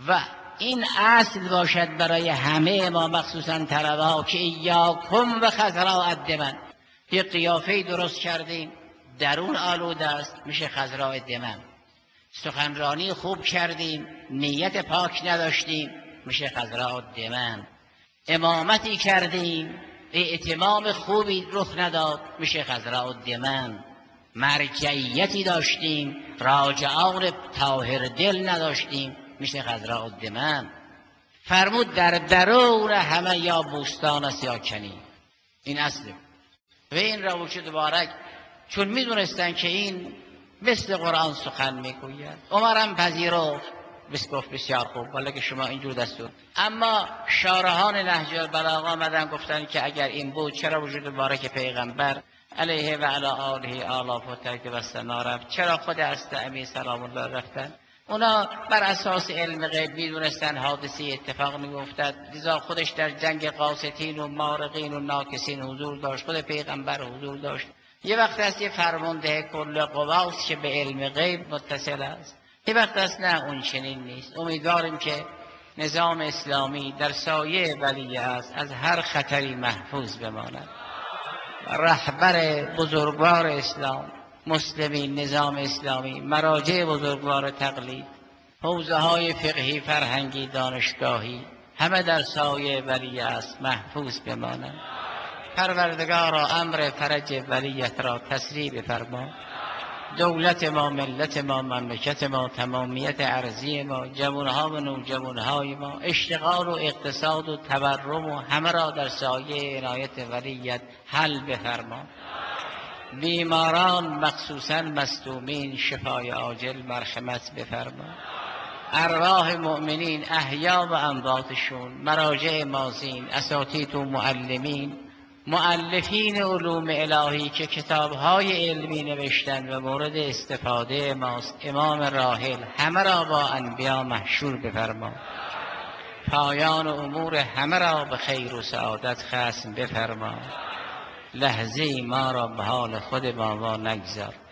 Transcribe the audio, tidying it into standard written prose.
و این اصل باشد برای همه ما، مخصوصا طلبه ها، که ایاکم و خضراء الدمن. یه قیافه درست کردیم درون آلوده است، میشه خضراء الدمن. سخنرانی خوب کردیم نیت پاک نداشتیم، میشه خضراء الدمن. امامتی کردیم ائتمام خوبی رخ نداد، میشه خضراء الدمن. مرجعیتی داشتیم راجعان طاهر دل نداشتیم، میشه خضراء الدمن. فرمود در درون همه یا بوستان است یا کنی. این اصله. و این روش مبارک چون میدونستن که این مثل قرآن سخن میگوید، عمرم پذیرفت، گفت بسیار خوب، ولی که شما اینجور دستور. اما شارحان نهج البلاغه آمدن گفتن که اگر این بود چرا وجود مبارک پیغمبر علیه و علی آله آلاف و ترک و سنا رفت؟ چرا خود استعمی سلام الله رفتن؟ اونا بر اساس علم غیب میدونستن حادثه اتفاق میافتد، لذا خودش در جنگ قاسطین و مارقین و ناکسین حضور داشت، خود پیغمبر حضور داشت. یه وقت است یه فرمانده کل قواست که به علم غیب متصل است، یه وقت است نه، اون چنین نیست. امیدواریم که نظام اسلامی در سایه ولی است از هر خطری محفوظ بماند. رهبر بزرگوار اسلام، مسلمین، نظام اسلامی، مراجع بزرگوار تقلید، حوزه های فقهی، فرهنگی، دانشگاهی، همه در سایه ولی است محفوظ بمانند. پروردگارا امر فرج ولیت را تسریع بفرما. دولت ما، ملت ما، مملکت ما، تمامیت ارضی ما، جوانها و نوجوانهای ما، اشتغال و اقتصاد و تورم و همه را در سایه عنایت ولیت حل بفرما. بیماران مخصوصا مصدومین شفای عاجل مرحمت بفرما. ارواح مؤمنین احیا و امواتشون، مراجع مازین، اساتید و معلمین، مؤلفین علوم الهی که کتابهای علمی نوشتن و مورد استفاده ماست، امام راحل، همه را با انبیا محشور بفرما. پایان امور همه را به خیر و سعادت ختم بفرما. لحظه ما را به حال خود ما نگذار.